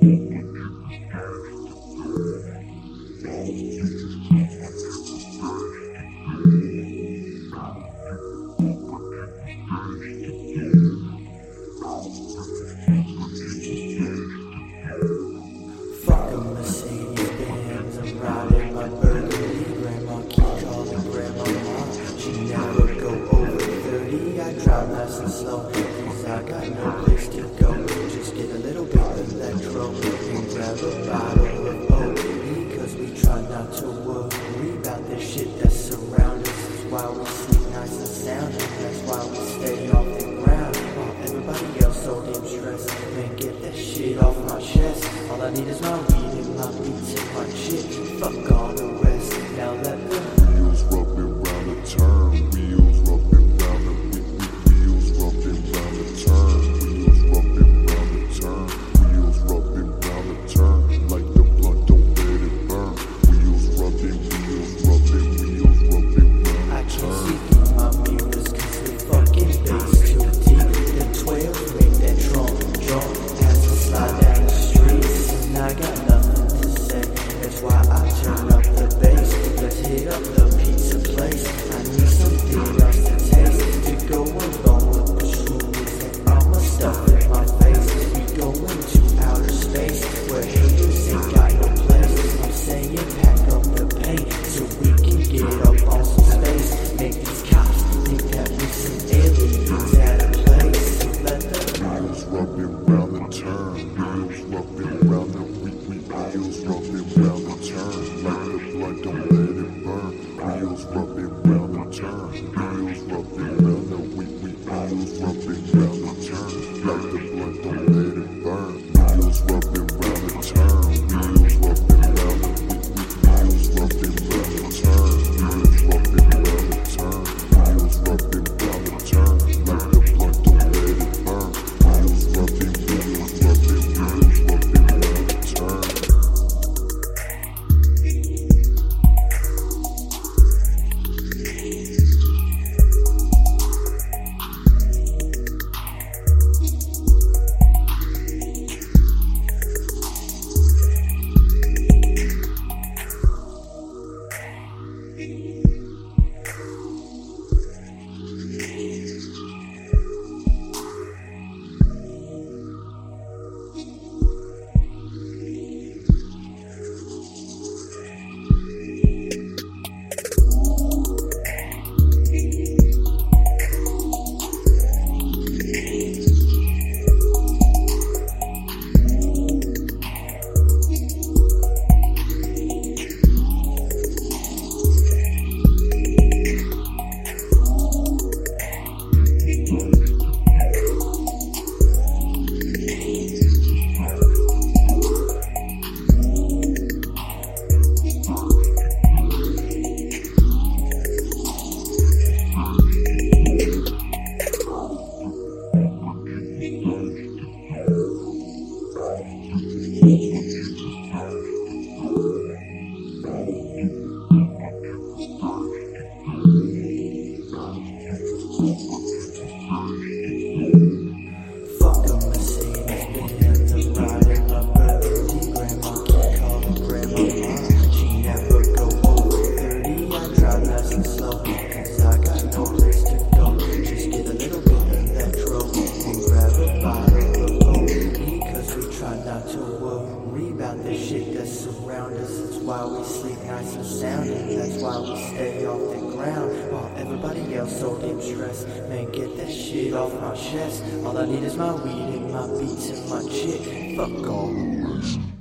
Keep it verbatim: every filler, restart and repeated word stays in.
Fuck a Mercedes Benz, I'm riding my Burgundy. Grandma keep calling grandma mom. She never go over thirty. I drive nice and slow, cause I got no place to go. Just get a little bit of electro and grab a bottle of O E, cause we try not to worry about the shit that surrounds us. That's why we sleep nice and sound, and that's why we stay off the ground. While everybody else so damn stressed, man, get that shit off my chest. All I need is my weed and my beats and my shit. Fuck all the rest. Now let the wheels rubbing round the turn. Wheels rubbing round the wheels rubbing round the turn. Wheels rubbing round the turn. Wheels rubbing round the turn. Like the blunt, don't let it burn. Wheels rubbing, wheels rubbing, wheels rubbing round I the can't turn. see through my mirrors cause the fucking bass too deep. The twelve make that trunk jump as I slide down the streets. And I got nothing to say, that's why I turn up the bass. Let's hit up the pizza place. I need something else to taste to go along with the shroomies and all my stuff in my face. We go into outer space where haters ain't got no place. I'm saying pack up the paint so we can get up on some space. Make these cops think that we some aliens at a place. So let the Wheels rubbing round the turn. Wheels rubbing round the we we wheels rubbing round the turn. Like the blood, don't let it burn. Wheels rubbing round the turn. Wheels rubbing round the we we wheels rubbing round the turn. Like the blood, don't let it burn. Wheels rubbing round the turn. Wheels rubbing round the we we wheels rubbing round the turn. Wheels rubbing round the turn. Wheels rubbing round the turn. Like the blood, don't let it burn. Wheels rubbing, wheels rubbing, wheels rubbing round the turn. fuck a Mercedes Benz, I'm riding my Burgundy. Grandma keep calling grandma mom. She never go over thirty. I drive nice and slow, cause I got no place to go. Just get a little bit of electro and grab a bottle of O E, cause we try not to worry about the shit that surrounds us. That's why we sleep nice and sound, and that's why we stay off the ground. While everybody else so damn stressed, man, get that shit off my chest. All I need is my weed and my beats and my chick. Fuck all the rest.